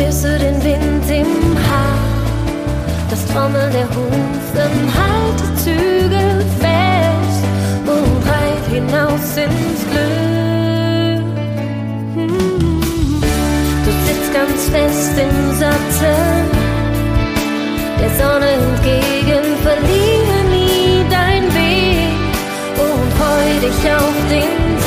spürst du den Wind im Haar, das Trommeln der Hufen, halt die Zügel fest und reit hinaus ins Glück. Du sitzt ganz fest im Sattel, der Sonne entgegen, verliere nie dein Weg und freu dich auf den